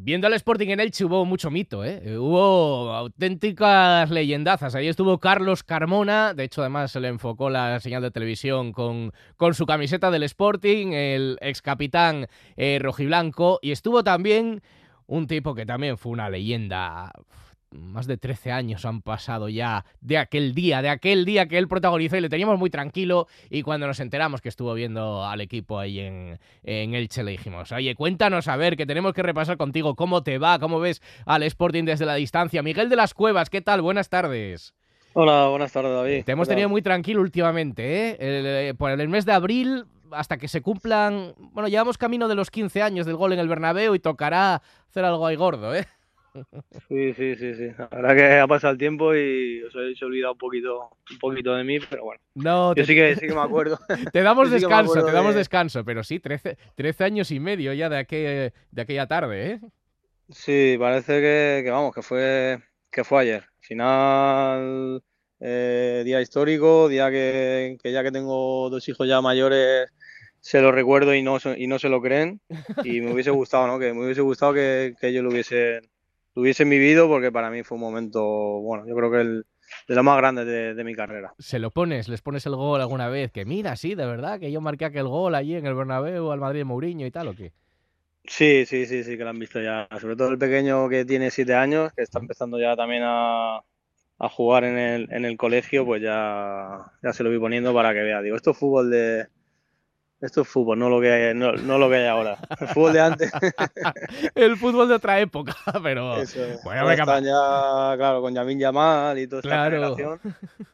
Viendo al Sporting en Elche hubo mucho mito, ¿eh? Hubo auténticas leyendazas. Ahí estuvo Carlos Carmona, de hecho además se le enfocó la señal de televisión con su camiseta del Sporting, el ex capitán rojiblanco, y estuvo también un tipo que también fue una leyenda. Más de 13 años han pasado ya de aquel día que él protagonizó y le teníamos muy tranquilo, y cuando nos enteramos que estuvo viendo al equipo ahí en Elche le dijimos, oye, cuéntanos a ver, que tenemos que repasar contigo cómo te va, cómo ves al Sporting desde la distancia. Miguel de las Cuevas, ¿qué tal? Buenas tardes. Hola, buenas tardes, David. Te ¿Qué hemos tenido tal? muy tranquilo últimamente, ¿eh? Por el mes de abril, hasta que se cumplan... Bueno, llevamos camino de los 15 años del gol en el Bernabéu y tocará hacer algo ahí gordo, ¿eh? Sí, sí, sí, sí. La verdad que ha pasado el tiempo y os habéis olvidado un poquito de mí, pero bueno. No, Yo sí que me acuerdo. Te Yo sí que me acuerdo damos de. descanso, pero sí, 13 años y medio ya de aquella tarde, ¿eh? Sí, parece que vamos, que fue ayer. Final, día histórico, día que ya que tengo dos hijos ya mayores, se lo recuerdo y no se lo creen. Y me hubiese gustado, ¿no? Que me hubiese gustado que ellos lo hubiesen vivido, porque para mí fue un momento, bueno, yo creo que de lo más grande de mi carrera. Les pones el gol alguna vez, que mira, sí, de verdad, que yo marqué aquel gol allí en el Bernabéu al Madrid de Mourinho y tal, ¿o qué? Sí, sí, sí, sí, que lo han visto ya. Sobre todo el pequeño que tiene 7 años, que está empezando ya también a jugar en el colegio, pues ya se lo voy poniendo para que vea. Digo, esto es fútbol, no lo que hay, no lo que hay ahora. El fútbol de antes, El fútbol de otra época, pero eso es. bueno, Ahora venga, están ya, claro, con Lamine Yamal y toda esta claro. generación.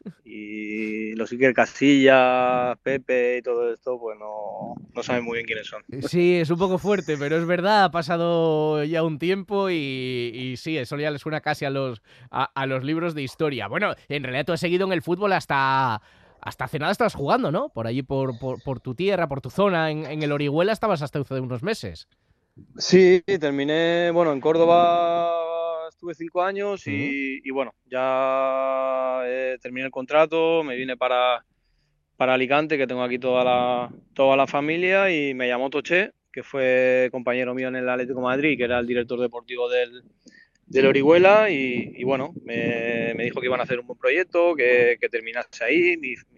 Y los Iker Casillas, Pepe y todo esto, pues no saben muy bien quiénes son. Sí, es un poco fuerte, pero es verdad, ha pasado ya un tiempo y sí, eso ya le suena casi a los libros de historia. Bueno, en realidad tú has seguido en el fútbol hasta hace nada estabas jugando, ¿no? Por allí, por tu tierra, por tu zona, en el Orihuela estabas hasta hace unos meses. Sí, terminé, bueno, en Córdoba estuve 5 años ¿Mm? y bueno, ya terminé el contrato, me vine para Alicante, que tengo aquí toda la familia, y me llamó Toché, que fue compañero mío en el Atlético de Madrid, que era el director deportivo del Orihuela, y bueno, me dijo que iban a hacer un buen proyecto, que terminase ahí,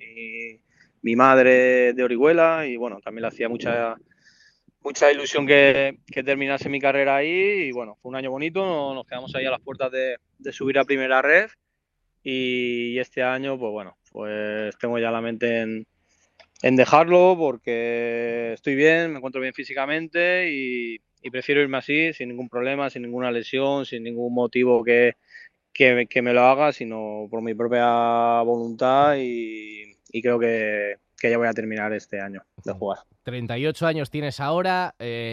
mi madre de Orihuela, y bueno, también le hacía mucha ilusión que terminase mi carrera ahí, y bueno, fue un año bonito, nos quedamos ahí a las puertas de subir a primera red, y este año, pues bueno, pues tengo ya la mente en dejarlo, porque estoy bien, me encuentro bien físicamente, y prefiero irme así, sin ningún problema, sin ninguna lesión, sin ningún motivo que me lo haga, sino por mi propia voluntad, y creo que ya voy a terminar este año de jugar. 38 años tienes ahora,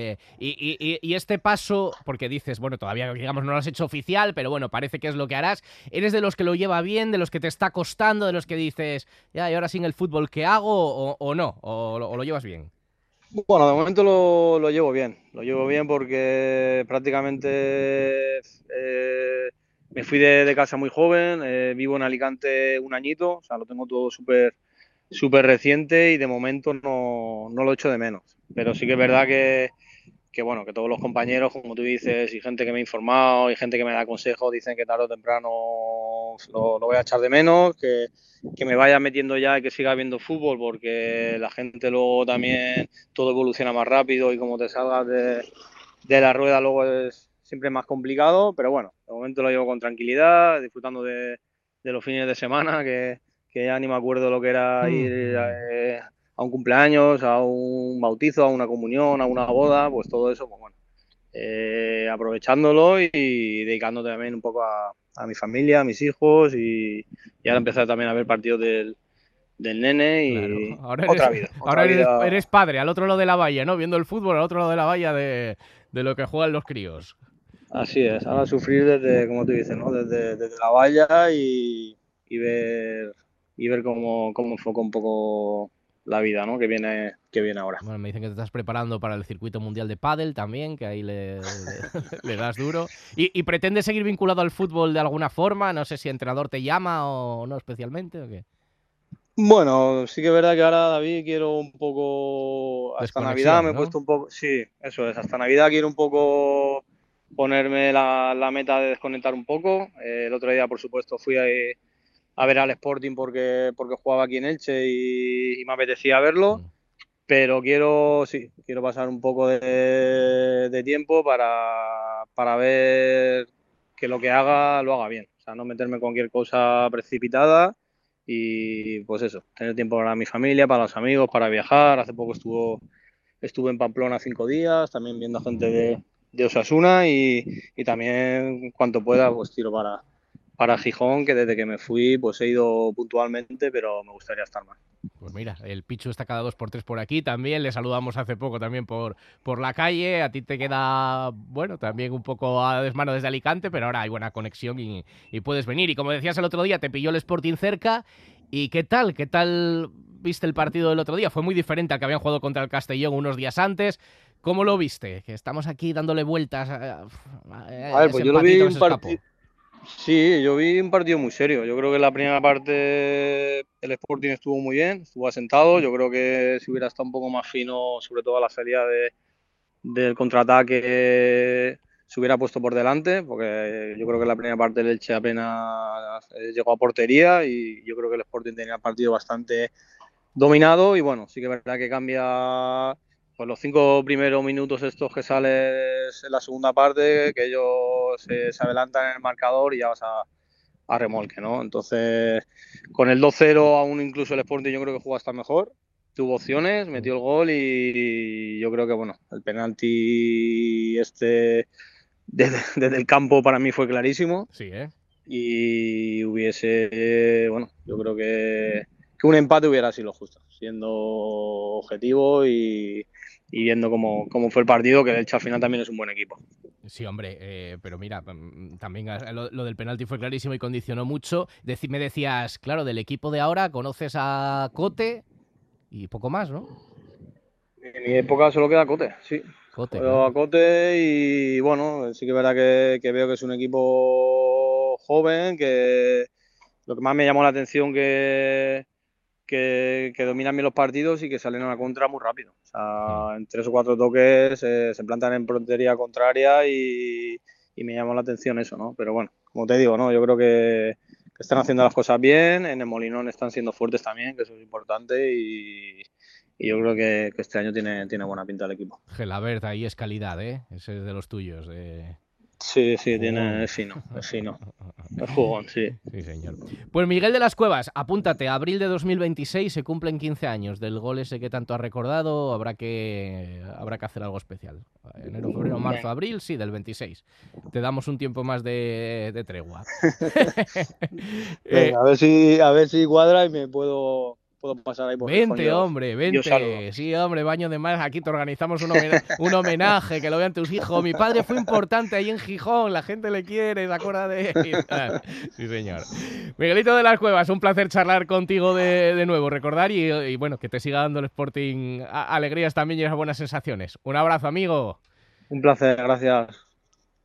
y este paso, porque dices, bueno, todavía digamos no lo has hecho oficial, pero bueno, parece que es lo que harás. ¿Eres de los que lo lleva bien, de los que te está costando, de los que dices, ya, y ahora sin el fútbol, qué hago? ¿O no? ¿O lo llevas bien? Bueno, de momento lo llevo bien porque prácticamente me fui de casa muy joven, vivo en Alicante un añito, o sea, lo tengo todo súper súper reciente, y de momento no lo echo de menos. Pero sí que es verdad que bueno, que todos los compañeros, como tú dices, y gente que me ha informado, y gente que me da consejos, dicen que tarde o temprano lo voy a echar de menos, que me vaya metiendo ya y que siga viendo fútbol, porque la gente luego también todo evoluciona más rápido, y como te salgas de la rueda luego es siempre más complicado, pero bueno, de momento lo llevo con tranquilidad, disfrutando de los fines de semana, que ya ni me acuerdo lo que era ir a un cumpleaños, a un bautizo, a una comunión, a una boda, pues todo eso, pues bueno, aprovechándolo y dedicándome también un poco a mi familia, a mis hijos, y ahora empezar también a ver partidos del nene, Claro, y otra vida, otra vida. eres padre, al otro lado de la valla, ¿no? Viendo el fútbol al otro lado de la valla de lo que juegan los críos. Así es, ahora sufrir desde, como tú dices, ¿no? Desde la valla, y ver cómo enfoca un poco la vida, ¿no? Que viene ahora. Bueno, me dicen que te estás preparando para el circuito mundial de pádel también, que ahí le das duro. ¿Y pretendes seguir vinculado al fútbol de alguna forma? No sé si entrenador te llama o no especialmente, ¿o qué? Bueno, sí que es verdad que ahora, David, quiero un poco, hasta Navidad Desconexión, me he ¿no? puesto un poco, sí, eso es, hasta Navidad quiero un poco ponerme la meta de desconectar un poco. El otro día, por supuesto, fui a ver al Sporting porque jugaba aquí en Elche y me apetecía verlo. Pero quiero pasar un poco de tiempo para ver que lo que haga lo haga bien. O sea, no meterme en cualquier cosa precipitada y pues eso, tener tiempo para mi familia, para los amigos, para viajar. Hace poco estuve en Pamplona 5 días, también viendo gente de Osasuna y también cuanto pueda pues tiro para Gijón, que desde que me fui pues he ido puntualmente, pero me gustaría estar más. Pues mira, el Pichu está cada 2 por 3 por aquí también. Le saludamos hace poco también por la calle. A ti te queda, bueno, también un poco a desmano desde Alicante, pero ahora hay buena conexión y puedes venir. Y como decías el otro día, te pilló el Sporting cerca. ¿Y qué tal? ¿Qué tal viste el partido del otro día? Fue muy diferente al que habían jugado contra el Castellón unos días antes. ¿Cómo lo viste? Que estamos aquí dándole vueltas A ver, ese pues yo lo vi empatito que un se escapó. partido. Sí, yo vi un partido muy serio. Yo creo que en la primera parte el Sporting estuvo muy bien, estuvo asentado. Yo creo que si hubiera estado un poco más fino, sobre todo a la salida del contraataque, se hubiera puesto por delante, porque yo creo que en la primera parte el Elche apenas llegó a portería y yo creo que el Sporting tenía el partido bastante dominado y bueno, sí que es verdad que cambia pues los 5 primeros minutos estos que sales en la segunda parte, que ellos se adelantan en el marcador y ya vas a remolque, ¿no? Entonces, con el 2-0 aún incluso el Sporting yo creo que jugó hasta mejor, tuvo opciones, metió el gol y yo creo que, bueno, el penalti desde el campo para mí fue clarísimo Sí, ¿eh? y bueno, yo creo que un empate hubiera sido lo justo, siendo objetivo y viendo cómo fue el partido, que de hecho al final también es un buen equipo. Sí, hombre, pero mira, también lo del penalti fue clarísimo y condicionó mucho. Me decías, claro, del equipo de ahora conoces a Cote y poco más, ¿no? En mi época solo queda Cote, sí. Cote, Juego a claro. Cote y bueno, sí que es verdad que veo que es un equipo joven, que lo que más me llamó la atención que dominan bien los partidos y que salen a la contra muy rápido. O Hmm. sea, en 3 o 4 toques se plantan en portería contraria y me llamó la atención eso, ¿no? Pero bueno, como te digo, ¿no? Yo creo que están haciendo las cosas bien, en el Molinón están siendo fuertes también, que eso es importante y yo creo que este año tiene buena pinta el equipo. Gelabert, ahí es calidad, ¿eh? Ese es de los tuyos. Sí, sí, Jugón. es fino, es jugón, sí. Sí, señor. Pues Miguel de las Cuevas, apúntate, abril de 2026 se cumplen 15 años del gol ese que tanto has recordado, habrá que hacer algo especial. Enero, febrero, marzo, Venga. abril, sí, del 26. Te damos un tiempo más de tregua. Eh, Venga, a ver si cuadra y me puedo pasar ahí por Gijón Vente, hombre, y os saludo. vente. Sí, hombre, baño de mar. Aquí te organizamos un homenaje, que lo vean tus hijos. Mi padre fue importante ahí en Gijón, la gente le quiere, se acuerda de él. Sí, señor. Miguelito de las Cuevas, un placer charlar contigo de nuevo, recordar y bueno, que te siga dando el Sporting alegrías también y esas buenas sensaciones. Un abrazo, amigo. Un placer, gracias.